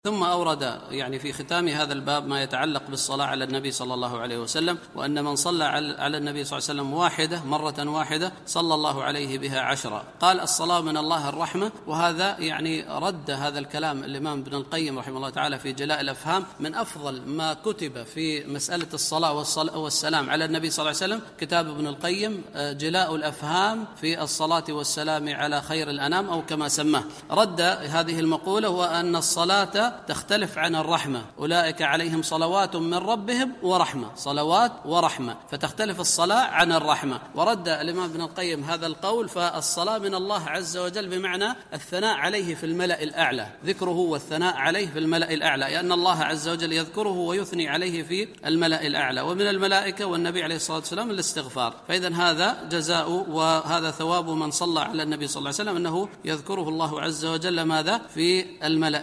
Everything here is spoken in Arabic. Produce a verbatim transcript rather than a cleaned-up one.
ثم أورد يعني في ختام هذا الباب ما يتعلق بالصلاة على النبي صلى الله عليه وسلم، وأن من صلى على النبي صلى الله عليه وسلم واحدة مرة واحدة صلى الله عليه بها عشرة. قال الصلاة من الله الرحمة، وهذا يعني رد هذا الكلام الإمام ابن القيم رحمه الله تعالى في جلاء الأفهام. من أفضل ما كتب في مسألة الصلاة والسلام على النبي صلى الله عليه وسلم كتاب ابن القيم جلاء الأفهام في الصلاة والسلام على خير الأنام، أو كما سماه. رد هذه المقولة، وأن الصلاة تختلف عن الرحمة، أولئك عليهم صلوات من ربهم ورحمة، صلوات ورحمة، فتختلف الصلاة عن الرحمة. ورد الإمام ابن القيم هذا القول، فالصلاة من الله عز وجل بمعنى الثناء عليه في الملأ الأعلى، ذكره والثناء عليه في الملأ الأعلى، لأن الله عز وجل يذكره ويثني عليه في الملأ الأعلى. ومن الملائكة والنبي عليه الصلاة والسلام الاستغفار. فإذا هذا جزاء وهذا ثواب من صلى على النبي صلى الله عليه وسلم، أنه يذكره الله عز وجل ماذا في الملأ